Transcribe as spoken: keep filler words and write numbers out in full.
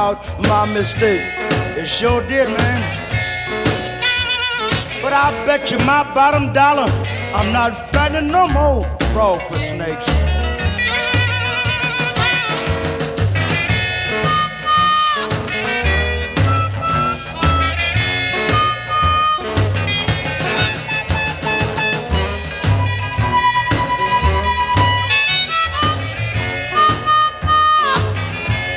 about my mistake. It sure did, man. But I bet you my bottom dollar I'm not fighting no more frog for snakes.